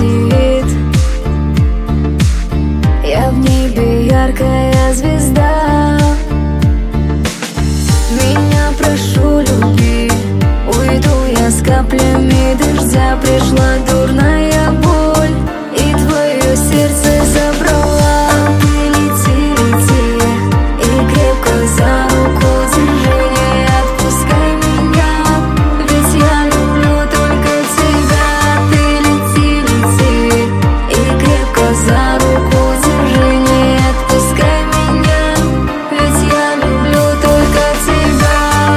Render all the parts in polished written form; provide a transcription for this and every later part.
светит. Я в небе яркая звезда. Меня прошу, люби. Уйду я с каплями дождя. Пришла дурная боль, и твое сердце забрала. А ты лети, лети, и крепко за руку держи. Не отпускай меня, ведь я люблю только тебя. Ты лети, лети, и крепко за руку держи. Не отпускай меня, ведь я люблю только тебя.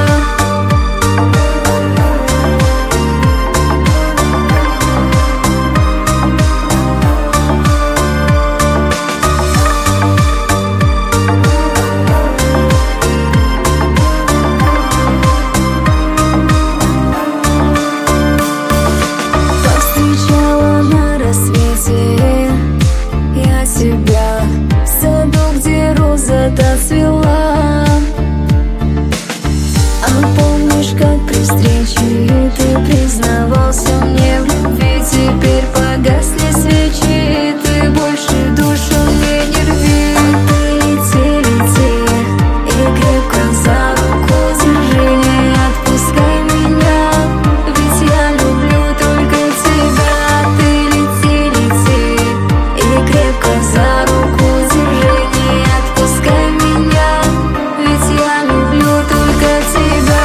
Повстречала на рассвете я тебя в саду, где роза доцвела. А помнишь, как при встрече ты признавался мне в любви? Теперь погасли свечи, ты больше душу мне не рви. А ты лети, лети, и крепко за руку держи. Не отпускай меня, ведь я люблю только тебя. Ты лети, лети, и крепко за руку держи. Не отпускай меня, ведь я люблю только тебя.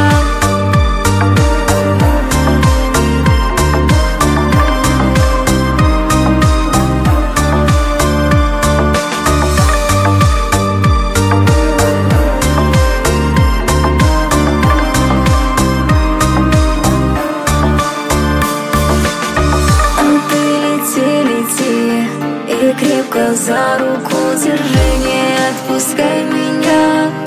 А ты лети, лети, и крепко за руку держи. Не отпускай меня.